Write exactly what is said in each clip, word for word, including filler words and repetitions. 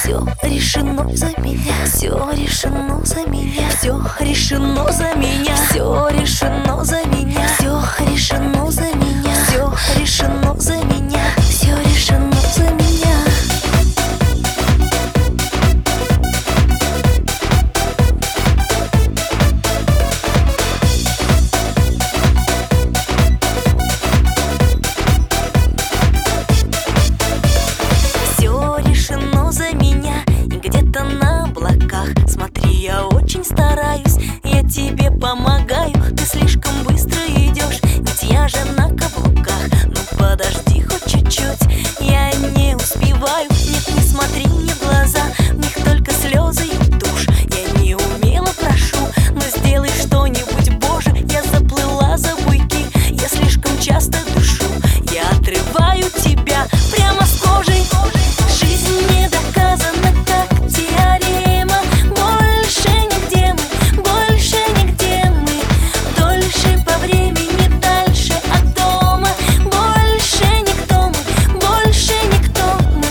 Все решено за меня, все решено за меня, все решено за меня, все решено за меня, все решено за меня, все решено за меня, все решено за меня. Смотри, я очень стараюсь, я тебе помогаю. Ты слишком быстро идешь, ведь я же на каблуках. Ну подожди хоть чуть-чуть, я не успеваю. Нет, не смотри мне в глаза, в них только слезы и тушь. Я не умело прошу, но сделай что-нибудь, Боже. Я заплыла за буйки, я слишком часто дышу. Я отрываю тебя прямо с кожей. Жизнь не доказана, как теорема. Больше нигде мы, больше нигде мы. Дольше по времени, дальше от дома. Больше никто мы, больше никто мы.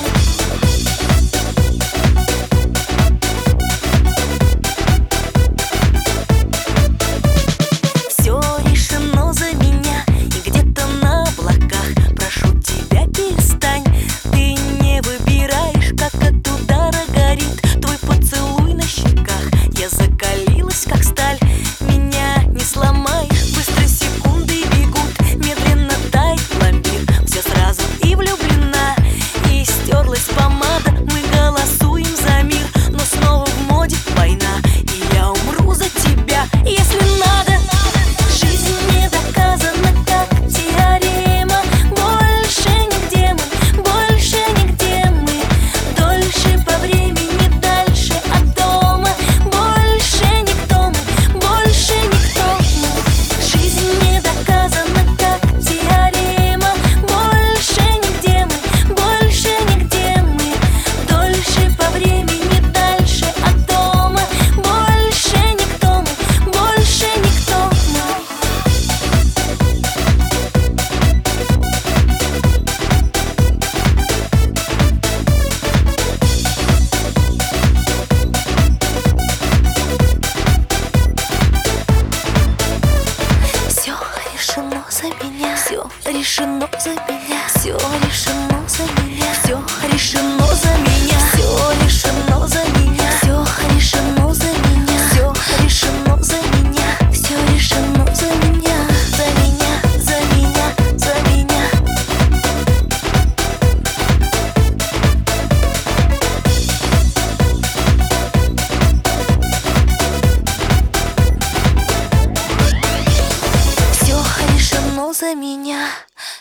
Все решено за меня, и где-то на облаках. Прошу тебя, перестань, ты не выбираешь, как от удара горит твой поцелуй на щеках. Я закалилась, как сталь, меня не сломаешь. Быстро секунды бегут, медленно тает пломбир. Все сразу и влюблена, и стерлась помада. Мы голосуем за мир, но снова в моде война. И я умру за тебя, если надо. Жизнь не доказана, как теорема. Больше нигде мы, больше нигде мы. Дольше по времени, дальше от дома. Больше никто мы, больше никто мы. Жизнь не доказана, как теорема. Больше нигде мы, больше нигде мы. Дольше по времени, дальше от дома. Больше никто мы, больше никто мы. Все решено за меня, все решено за меня, все решено за меня, все решено за меня, все решено за меня, все решено за меня, все решено за меня, все решено за меня, за меня, за меня, за меня. Все решено за меня.